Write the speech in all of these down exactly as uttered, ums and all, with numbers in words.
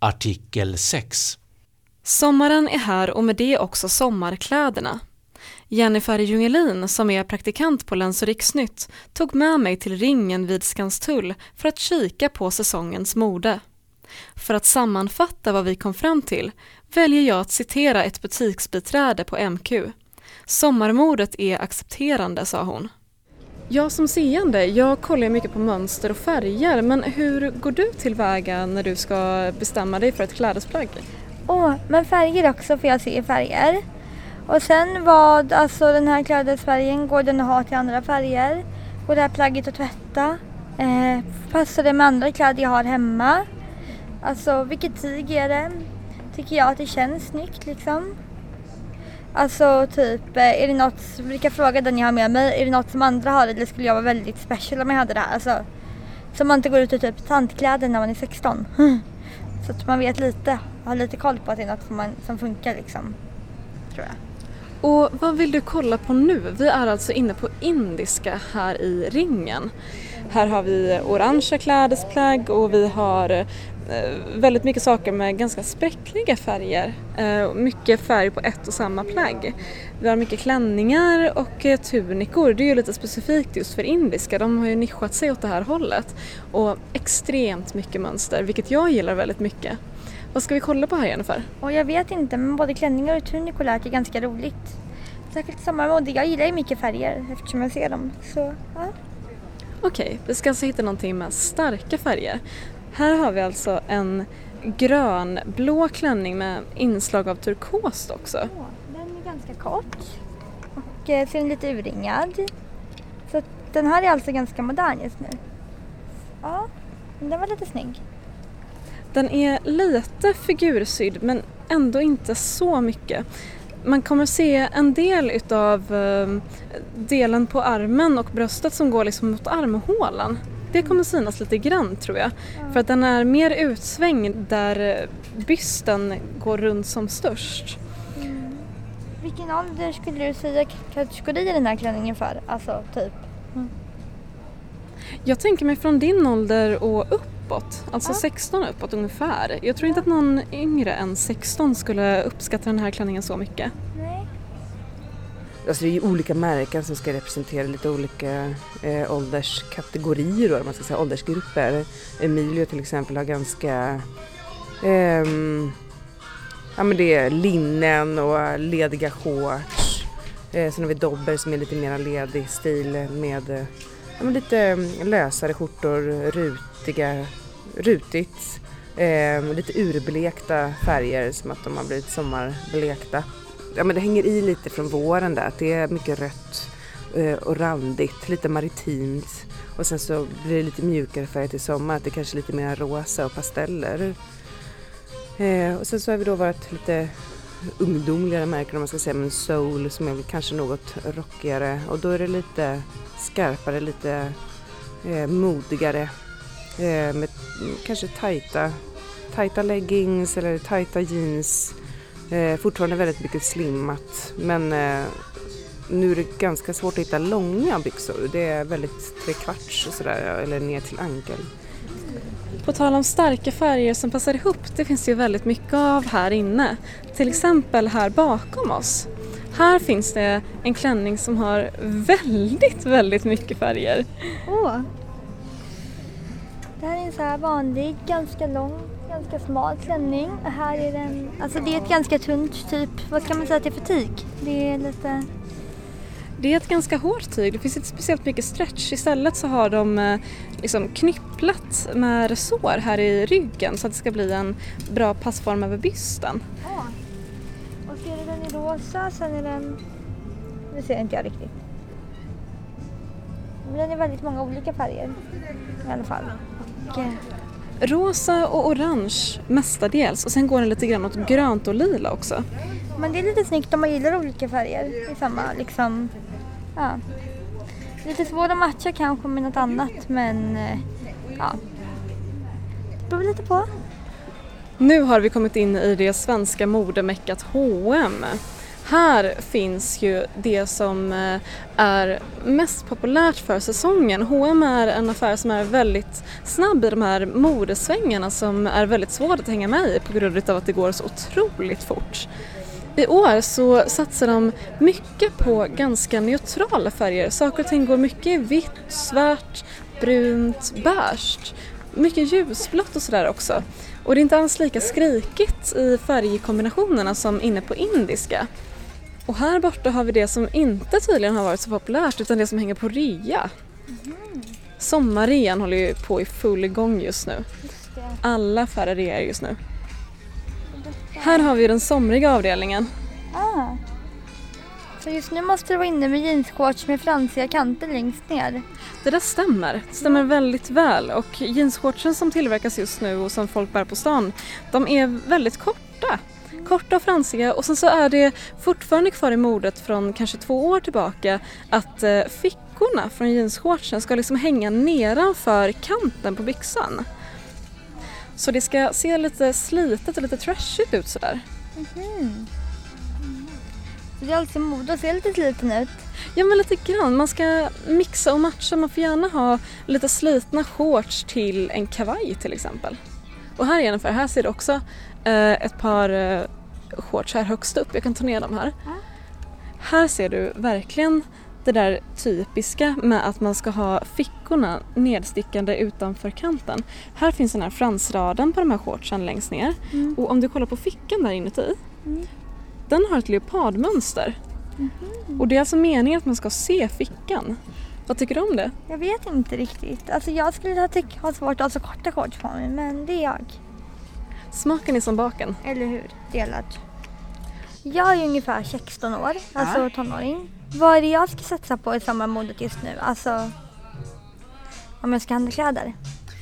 Artikel sex. Sommaren är här och med det också sommarkläderna. Jennifer Jungelin, som är praktikant på Läns- och Riksnytt, tog med mig till Ringen vid Skanstull för att kika på säsongens mode. För att sammanfatta vad vi kom fram till väljer jag att citera ett butiksbiträde på M Q. Sommarmodet är accepterande, sa hon. Jag som seende, jag kollar mycket på mönster och färger, men hur går du tillväga när du ska bestämma dig för ett klädesplagg? Åh, oh, men färger också, för jag ser färger. Och sen vad, alltså den här klädesfärgen, går den att ha till andra färger? Går det här plagget att tvätta? Eh, passar det med andra kläder jag har hemma? Alltså vilket tyg är det? Tycker jag att det känns snyggt liksom? Alltså typ, är det något, jag brukar fråga den jag har med mig, är det något som andra har eller skulle jag vara väldigt special om jag hade det här? Alltså, så man inte går ut i typ tantkläder när man är sexton. Så att man vet lite, har lite koll på att det är något som, man, som funkar liksom, tror jag. Och vad vill du kolla på nu? Vi är alltså inne på indiska här i Ringen. Här har vi orangea klädesplagg och vi har eh, väldigt mycket saker med ganska spräckliga färger. Eh, mycket färg på ett och samma plagg. Vi har mycket klänningar och eh, tunikor. Det är ju lite specifikt just för indiska. De har ju nischat sig åt det här hållet. Och extremt mycket mönster, vilket jag gillar väldigt mycket. Vad ska vi kolla på här, Jennifer? Och jag vet inte, men både klänningar och tunikor är ganska roligt. Säkert sommarmode. Jag gillar ju mycket färger eftersom jag ser dem. Så, ja. Okej, vi ska alltså hitta någonting med starka färger. Här har vi alltså en grön-blå klänning med inslag av turkost också. Ja, den är ganska kort och eh, ser lite urringad. Så den här är alltså ganska modern just nu. Ja, den var lite snygg. Den är lite figursydd men ändå inte så mycket. Man kommer se en del utav eh, delen på armen och bröstet som går liksom mot armhålan. Det kommer synas lite grann, tror jag. Ja. För att den är mer utsvängd där bysten går runt som störst. Mm. Vilken ålder skulle du säga kategori den här klänningen för? Alltså typ. Mm. Jag tänker mig från din ålder och uppåt. Alltså ja. sexton uppåt ungefär. Jag tror inte att någon yngre än sexton skulle uppskatta den här klänningen så mycket. Nej. Alltså det är ju olika märken som ska representera lite olika eh, ålderskategorier då, man ska säga åldersgrupper. Emilio till exempel har ganska eh, ja men det är linnen och lediga shorts. Eh, sen har vi Dobber som är lite mer ledig stil med eh, ja, men lite lösare skjortor, rutiga, rutigt. Eh, lite urblekta färger som att de har blivit sommarblekta. Ja, men det hänger i lite från våren där. Det är mycket rött eh, och randigt, lite maritimt. Och sen så blir det lite mjukare färg till sommar. Det är kanske lite mer rosa och pasteller. Eh, och sen så har vi då varit lite ungdomligare märken om man ska säga. Men soul som är kanske något rockigare. Och då är det lite skarpare, lite eh, modigare. Eh, med kanske tajta, tajta leggings eller tajta jeans. Eh, fortfarande väldigt mycket slimmat, men eh, nu är det ganska svårt att hitta långa byxor. Det är väldigt trekvarts och sådär, eller ner till ankel. På tal om starka färger som passar ihop, det finns ju väldigt mycket av här inne. Till exempel här bakom oss. Här finns det en klänning som har väldigt, väldigt mycket färger. Åh! Det här är en så här vanlig, ganska lång, ganska smal klänning. Och här är den, alltså det är ett ganska tunt typ, vad ska man säga att det är för tyg? Det är lite... Det är ett ganska hårt tyg, det finns inte speciellt mycket stretch. Istället så har de liksom knypplat med resår här i ryggen så att det ska bli en bra passform över bysten. Ja. Och så är det den i rosa, sen är den... Det ser inte jag riktigt. Men den är väldigt många olika färger i alla fall. Och, eh... rosa och orange mestadels och sen går den lite grann åt grönt och lila också. Men det är lite snyggt om man gillar olika färger i samma liksom, ja. Lite svårt att matcha kanske med något annat, men ja. Det beror lite på. Nu har vi kommit in i det svenska modemeckat H och M. Här finns ju det som är mest populärt för säsongen. H och M är en affär som är väldigt snabb i de här modesvängarna som är väldigt svårt att hänga med i på grund av att det går så otroligt fort. I år så satsar de mycket på ganska neutrala färger. Saker och ting går mycket i vitt, svart, brunt, beige. Mycket ljusblått och sådär också. Och det är inte alls lika skrikigt i färgkombinationerna som inne på indiska. Och här borta har vi det som inte tydligen har varit så populärt utan det som hänger på rea. Mm. Sommarrean håller ju på i full gång just nu. Just Alla färre rear just nu. Här har vi den somriga avdelningen. Ah. Så just nu måste du vara inne med jeansshorts med fransiga kanter längst ner. Det där stämmer. Det stämmer väldigt väl. Och jeansshortsen som tillverkas just nu och som folk bär på stan, de är väldigt korta. Korta och fransiga. Och sen så är det fortfarande kvar i modet från kanske två år tillbaka att eh, fickorna från jeansshortsen ska liksom hänga nedanför kanten på byxan. Så det ska se lite slitet och lite trashigt ut sådär. Mm. Så det är alltså mode att se lite sliten ut? Ja, men lite grann. Man ska mixa och matcha. Man får gärna ha lite slitna shorts till en kavaj till exempel. Och här igen, för här ser du också eh, ett par eh, shorts här högst upp. Jag kan ta ner dem här. Mm. Här ser du verkligen det där typiska med att man ska ha fickorna nedstickande utanför kanten. Här finns den här fransraden på de här shortsen längst ner. Mm. Och om du kollar på fickan där inuti, mm. den har ett leopardmönster. Mm. Och det är alltså meningen att man ska se fickan. Vad tycker du om det? Jag vet inte riktigt. Alltså jag skulle ha, tyck- ha svårt att ha så korta shorts på mig, men det är jag. Smaken är som baken. Eller hur? Delad. Jag är ungefär sexton år, alltså ja. tonåring. Vad är det jag ska satsa på i sommarmodet just nu? Alltså, om jag ska handla kläder.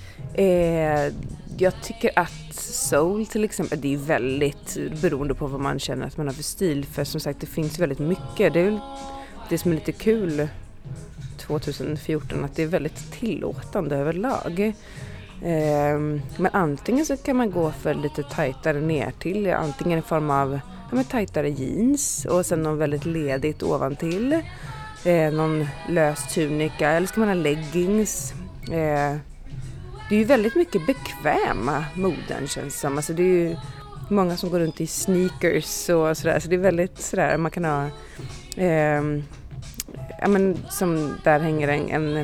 Eh, jag tycker att soul till exempel, det är väldigt beroende på vad man känner att man har för stil. För som sagt, det finns väldigt mycket. Det är väl det som är lite kul tjugohundrafjorton, att det är väldigt tillåtande överlag. Eh, men antingen så kan man gå för lite tajtare ner till, antingen i form av ja, med tajtare jeans och sen någon väldigt ledigt ovantill. Eh, någon lös tunika eller ska man ha leggings. Eh, det är ju väldigt mycket bekväma moden känns som. Alltså det är ju många som går runt i sneakers och sådär. Så det är väldigt sådär, man kan ha eh, ja men som där hänger en, en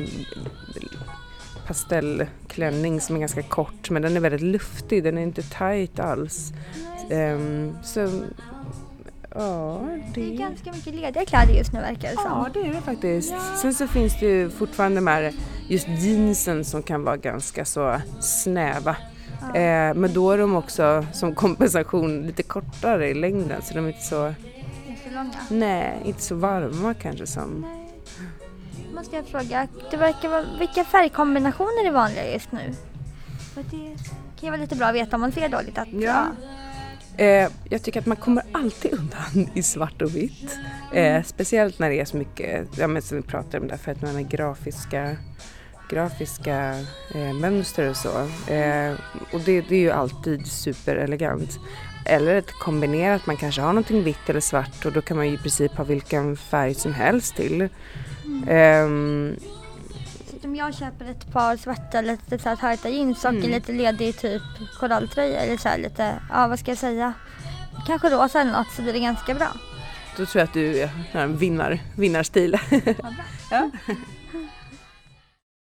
pastellklänning som är ganska kort men den är väldigt luftig, den är inte tajt alls. Eh, så ja, det... det är ganska mycket lediga kläder just nu verkar det som. Ja, det är det faktiskt. Ja. Sen så finns det ju fortfarande de här just jeansen som kan vara ganska så snäva. Ja. Eh, men då är de också som kompensation lite kortare i längden så de är inte så... Inte långa? Nej, inte så varma kanske som... Nej. Måste jag fråga, det verkar vara, vilka färgkombinationer är vanliga just nu? För det kan ju vara lite bra att veta om man ser dåligt att... Ja. ja. Eh, jag tycker att man kommer alltid undan i svart och vitt. Eh, speciellt när det är så mycket, ja men som vi pratar om där, för att man har grafiska, grafiska eh, mönster och så. Eh, och det, det är ju alltid superelegant. Eller ett kombinerat, man kanske har någonting vitt eller svart och då kan man ju i princip ha vilken färg som helst till. Mm. Eh, Om jag köper ett par svarta lite så här tajta jeans och mm. lite ledig typ koralltröja eller så här lite, ja vad ska jag säga, kanske rosa eller något, så blir det ganska bra. Då tror jag att du har en vinnar, vinnarstil. Ja, bra. Ja.